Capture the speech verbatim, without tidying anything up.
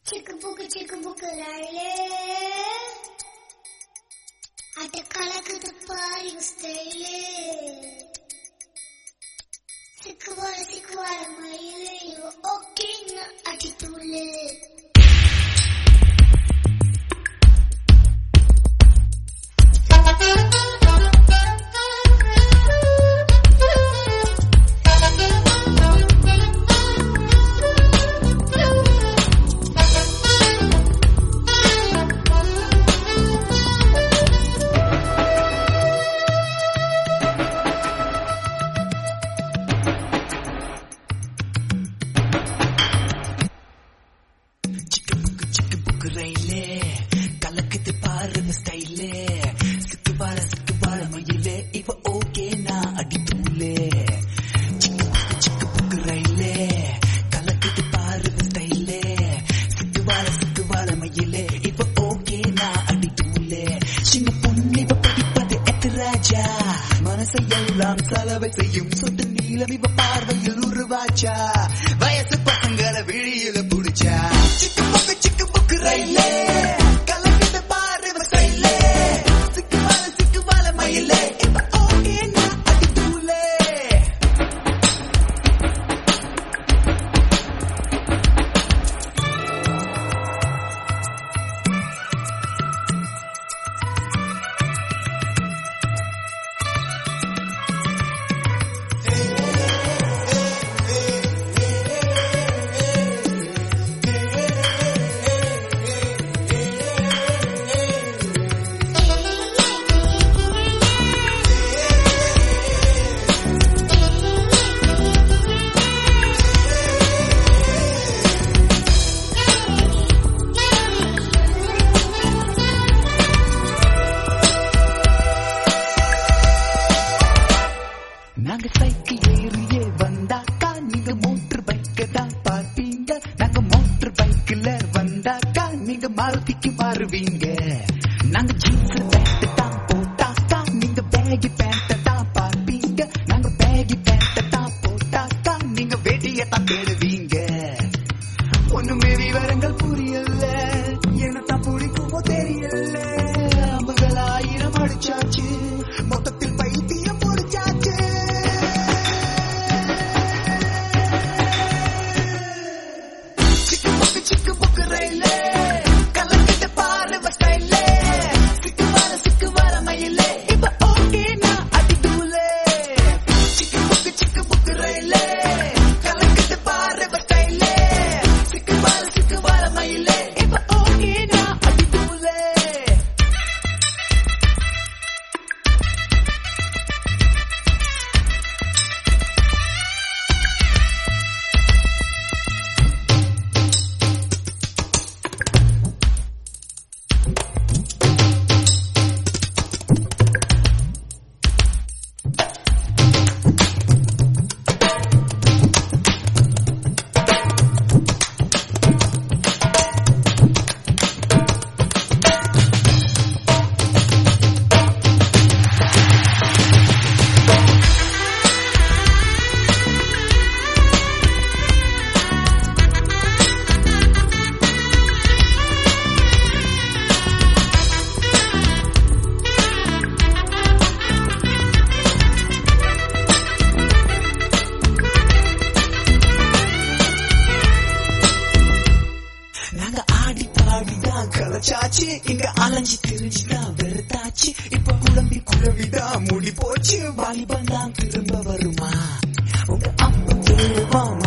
Chick-a-book, chick-a-book, lale. At the color of the party was stale. Sikkuvala, sikkuvala, mayile, you were okay, na attitude. கலக்குது பாரு ஸ்டைலே சிக்கு பார சிக்கு பார மயிலே இவ ஓகே நான் அடி தூளே சிக்கு சிக்கு புக்கு ரயிலே கலக்குது பாரு ஸ்டைலே சிக்கு பார சிக்கு பார மயிலே இவ ஓகே நான் அடி தூளே சின்ன பொண்ணு இவ படிப்பது எத்து ராஜா மனசை எல்லாம் செலவை செய்யும் சொட்டு நீளம் இவ பார்வையில் உருவாச்சா வயசு பசங்களை விழியில புடிச்சா சிக்கு புக்கு சிக்கு புக்கு ரயிலே நாங்க சைக்கிள் ஏறியே வந்தாக்கா நீங்க மோட்டர் பைக்க தான் பார்ப்பீங்க நாங்க மோட்டர் பைக்ல வந்தாக்கா நீங்க மாருதிக்கு மாறுவீங்க நாங்க ஜீன்ஸ் பேண்ட் தான் போட்டாக்கா நீங்க பேகி பேண்ட் தான் பார்ப்பீங்க நாங்க பேகி பேண்ட் தான் போட்டாக்கா நீங்க வேட்டியை தான் தேடுவீங்க ஒண்ணுமே விவரங்கள் புரியல என்னத்தான் பிடிக்குமோ தெரியல அம்புகள் ஆயிரம் அடிச்சாச்சு மொத்தத்தில் பைத்தியம் பொடிச்சாச்சு சிக்கு புக்கு ரயிலே கலக்கிட்டு பாரு ஸ்டைலே சிக்கு வர சிக்கு வர மயிலே இப்ப ஓகே நான் அடி தூளே சிக்கு புக்கு சிக்கு புக்கு ரயிலே கலக்கிட்டு பாரு ஸ்டைலே சிக்கு வர சிக்கு வர மயிலே இப்ப ஓகே நான் அடி தூளே நாங்க ஆடி பாடிதான் கலச்சாச்சு இங்க அலைஞ்சி திரிஞ்சுதான் வெறுத்தாச்சு இப்ப குழம்பி குழவிதான் மூடி போச்சு வாலிபந்தான் திரும்ப வருமா உங்க அப்பா